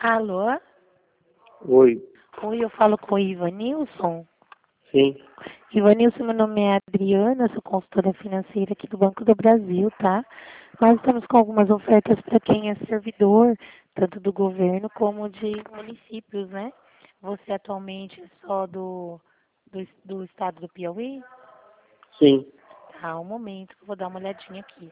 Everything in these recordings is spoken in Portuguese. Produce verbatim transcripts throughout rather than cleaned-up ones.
Alô? Oi. Oi, eu falo com o Ivanilson. Sim. Ivanilson, meu nome é Adriana, sou consultora financeira aqui do Banco do Brasil, tá? Nós estamos com algumas ofertas para quem é servidor, tanto do governo como de municípios, né? Você atualmente é só do, do, do estado do Piauí? Sim. Tá, um momento que eu vou dar uma olhadinha aqui.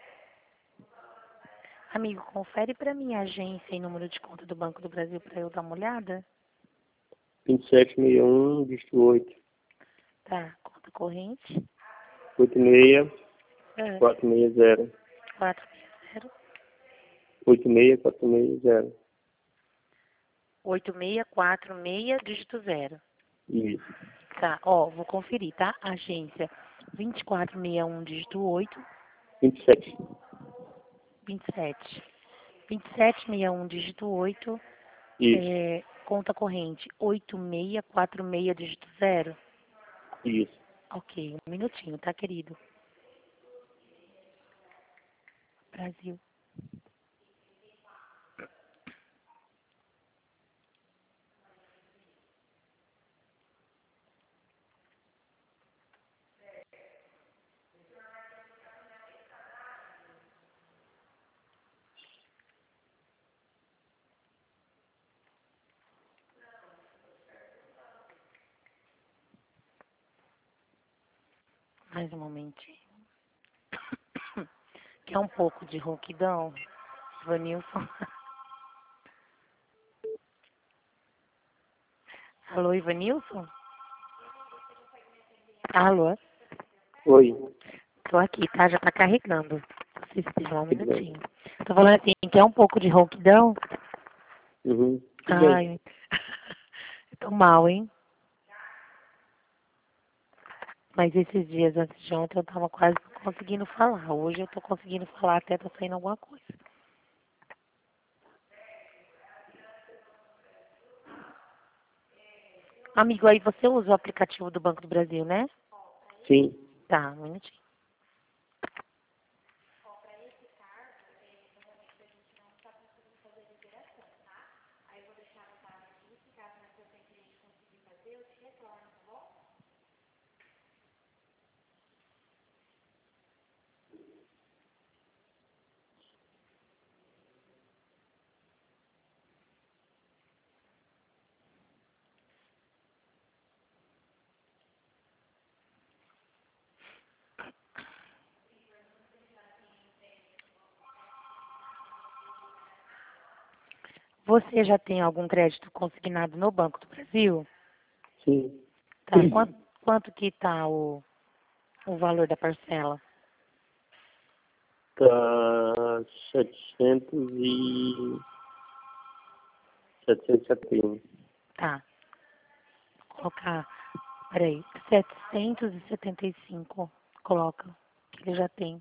Amigo, confere para mim a agência e número de conta do Banco do Brasil para eu dar uma olhada. vinte e sete sessenta e um, dígito oito. Tá, conta corrente. oito seis É, quatro seis zero. quatro zero oito seis quatro seis zero. oito seis quatro seis, dígito zero. Isso. Tá, ó, vou conferir, tá? Agência vinte e quatro sessenta e um, dígito oito, vinte e sete. vinte e sete. vinte e sete sessenta e um, dígito oito, Isso. é, conta corrente oito seis quatro seis, dígito zero. Isso. Ok, um minutinho, tá, querido? Brasil. Mais um momentinho. Quer um pouco de ronquidão, Vanilson? Alô, Ivanilson? Alô? Oi. Tô aqui, tá? Já tá carregando. Vocês esperam um Tudo bem. minutinho. Tô falando assim, quer um pouco de ronquidão? Uhum. Tudo bem. Ai, tô mal, hein? Mas esses dias antes de ontem eu tava quase conseguindo falar. Hoje eu tô conseguindo falar, até tá saindo alguma coisa. Amigo, aí você usa o aplicativo do Banco do Brasil, né? Sim. Tá, um minutinho. Você já tem algum crédito consignado no Banco do Brasil? Sim. Tá, quanto, quanto que tá o, o valor da parcela? Tá setecentos e... setecentos e setenta e um. Tá, vou colocar, peraí, setecentos e setenta e cinco. Coloca, que ele já tem.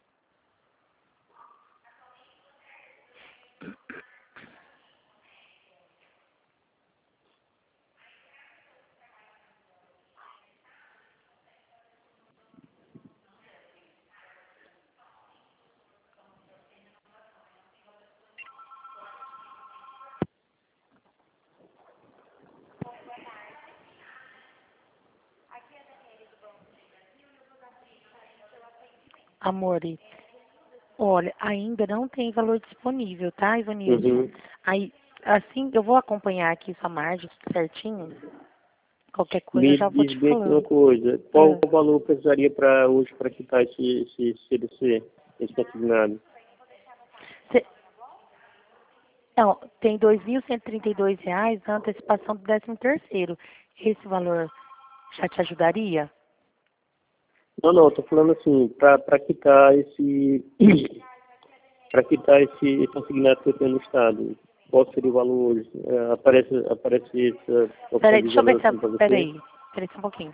Amore, olha, ainda não tem valor disponível, tá, Ivanilson? Uhum. Aí, assim, eu vou acompanhar aqui sua margem tudo certinho. Qualquer coisa eu Me já vou diz te bem aqui uma falando. coisa. Qual Ah, o valor eu precisaria para hoje para quitar esse, esse C D C, esse consignado? cê- não, tem dois mil cento e trinta e dois reais na antecipação do décimo terceiro. Esse valor já te ajudaria? Não, não, tô falando assim, para quitar esse para quitar esse consignado que eu tenho no estado. Qual seria o valor hoje? É, aparece, aparece essa opção Peraí, deixa eu ver se... visualização para a- você? Peraí, peraí só um pouquinho.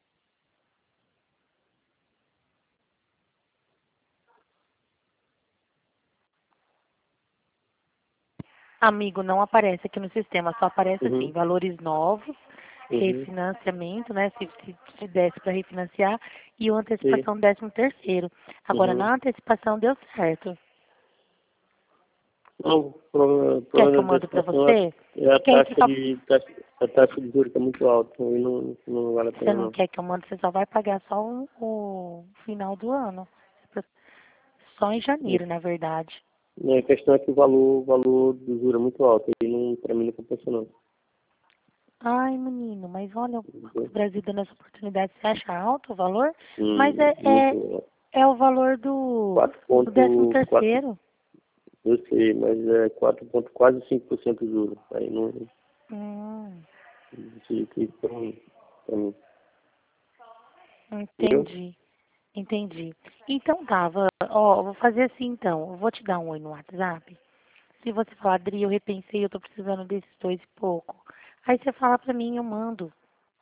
Amigo, não aparece aqui no sistema, só aparece assim, Uhum, valores novos, uhum, refinanciamento, né, se, se, se desse para refinanciar, e o sim, antecipação do décimo terceiro. Agora, uhum. na antecipação deu certo. Não, o problema, o Quer que eu problema da mando pra situação você? é é a Quem taxa fica... de taxa, a taxa de juros que é muito alta, e não, não vale a Você pena não não. quer que eu mando, você só vai pagar só o, o final do ano. Só em janeiro, na verdade. É, a questão é que o valor, o valor do juro é muito alto, e não, pra mim não compensa não. Ai, menino, mas olha, o Banco do Entendeu? Brasil dando essa oportunidade, você acha alto o valor? Mas Hum, é, é, muito, é o valor do, quatro do décimo ponto quatro, terceiro. eu sei, mas é quatro ponto quase cinco por cento de juros. Aí não Hum, fica isso pra mim. Pra mim. Entendeu? entendi, entendi. Então tá, Van, ó, eu vou fazer assim então, eu vou te dar um oi no WhatsApp. Se você falar, Adri, eu repensei, eu tô precisando desses dois e pouco. Aí você fala pra mim, eu mando,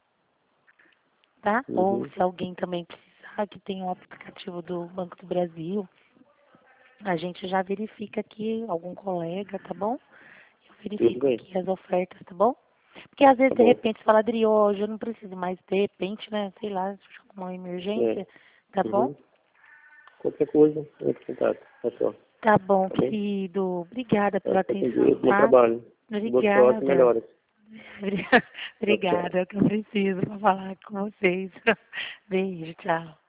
tá? Ou Uhum. se alguém também precisar, que tem um aplicativo do Banco do Brasil, a gente já verifica aqui, algum colega, tá bom? Eu Tudo verifico bem, aqui as ofertas, tá bom? Porque às vezes, tá de bom. repente, você fala, Adri, hoje eu não preciso mais, de repente, né? Sei lá, uma É. emergência, tá bom? Uhum. Qualquer coisa, entre em contato. Tá só. Tá bom, Tá bom? querido. Obrigada Tá, pela tá com atenção, Deus. Bom tá? trabalho. Boa sorte e Obrigada. melhoras. Tchau, tchau. Obrigada, é o que eu preciso pra falar com vocês. Beijo, tchau.